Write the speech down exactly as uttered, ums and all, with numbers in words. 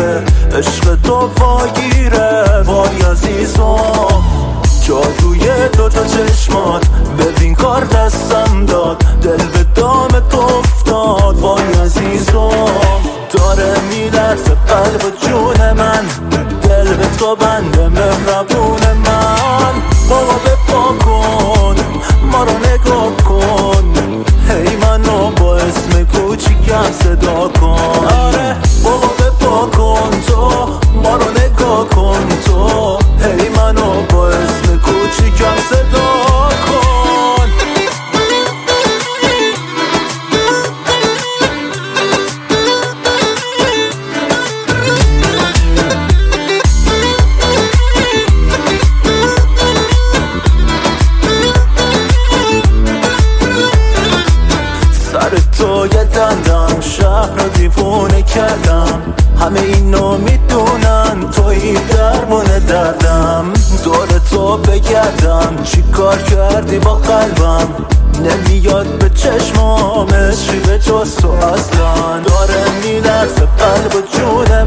عشق تو واگیره. وای عزیزم جادوی دوتا چشمات، ببین کار دستم داد، دل به دامت افتاد. وای عزیزم داره میلرزه قلب و جون من، دل به تو بنده مهربون من. بابا بپا کن ما رو نگاه کن، هی منو با اسم کوچیکم صدا کن. آره بابا بپا کن تو ما رو نگاه کن، تو هی منو با اسم کوچیکم صدا کن. سر تو یه دندم شهر رو دیوونه کردم، همه اینو میدونن توی درمون دردم. دور تو بگردم چی کار کردی با قلبم، نمیاد به چشمام عشقی به جز تو اصلا. داره میلرزه قلب و جونه